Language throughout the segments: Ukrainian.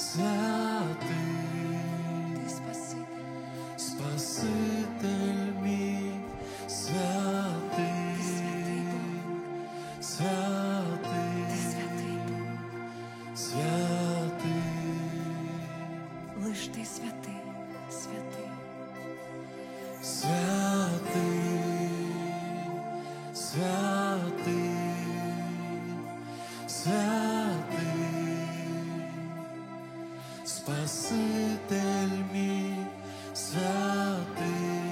Святий, Ти Спаситель, Спаситель мій, святий, Ти святий Бог, святий, Ти святий Бог, святий, лиш Ти святий, святий, святий, святий, святий, Спаситель мій, святий,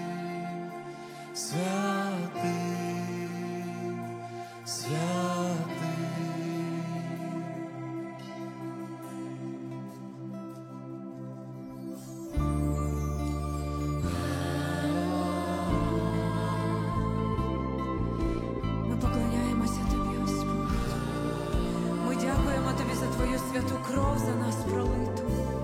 святий, святий. ми поклоняємося Тобі, Господь. Ми дякуємо Тобі за Твою святу кров за нас пролиту.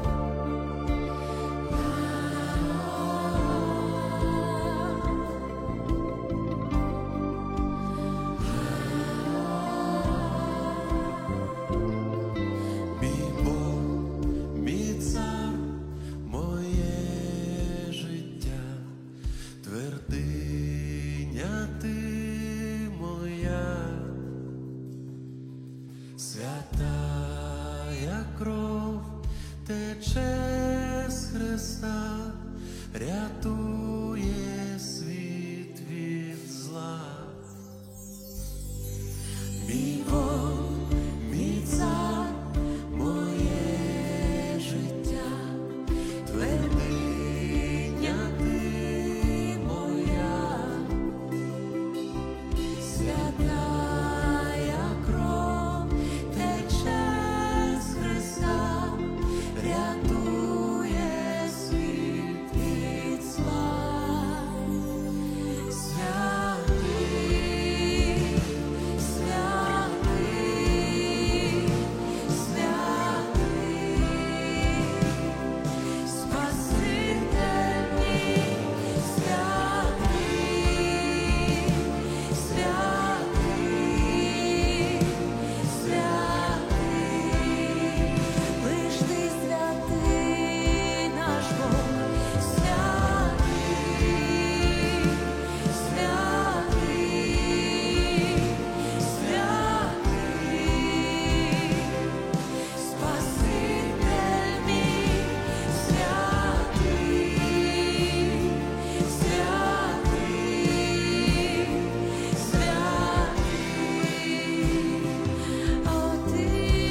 Мій Бог, мій цар, моє життя, твердиня ти моя, святая кров тече з Христа, рятує світ від зла. Мій Бог, мій цар, моє життя, твердиня ти моя, святая кров тече з Христа, рятує світ від зла. Святий, святий, святий, Спаситель мій, святий, святий, святий, лиш Ти святий наш Бог, святий, святий, святий, Спаситель мій, святий, святий, святий, о Ти.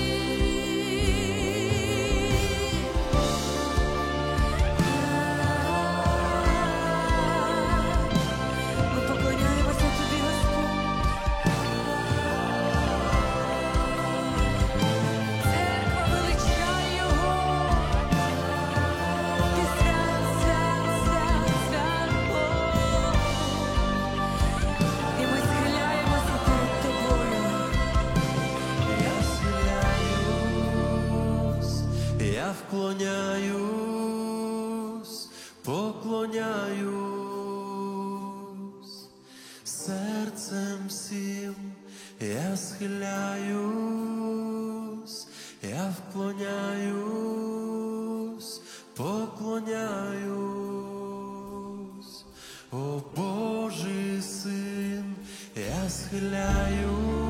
Ми поклоняємося Тобі, Господь. Церква величає Його. Ти свят, свят, свят, свят Бог. І ми схиляємося перед Тобою. Я схиляюсь, я вклоняюсь, поклоняюсь, серцем всім я схиляюсь, я вклоняюсь, поклоняюсь, о Божий Син, я схиляюсь.